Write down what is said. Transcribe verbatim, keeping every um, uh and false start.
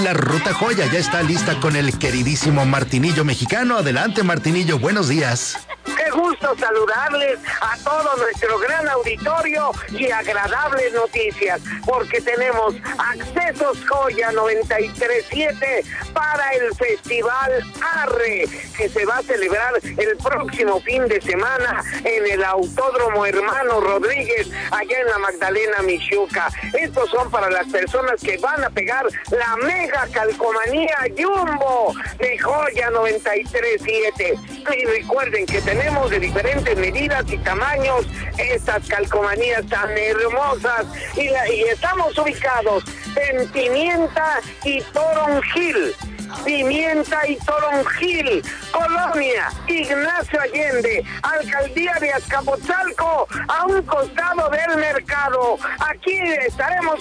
la Ruta Joya ya está lista con el queridísimo Martinillo mexicano. Adelante, Martinillo, buenos días. Qué gusto saludarles a todo nuestro gran auditorio y agradables noticias, porque tenemos Accesos Joya noventa y tres siete para el Festival Arre, que se va a celebrar el próximo fin de semana en el Autódromo Hermano Rodríguez, allá en la Magdalena, Michuca. Estos son para las personas que van a pegar la mega calcomanía Jumbo de Joya noventa y tres siete. Y recuerden que tenemos de diferentes medidas y tamaños estas calcomanías tan hermosas, y, la, y estamos ubicados en Pimienta y Toronjil. Pimienta y Toronjil, Colonia Ignacio Allende, Alcaldía de Azcapotzalco, a un costado del mercado. Aquí estaremos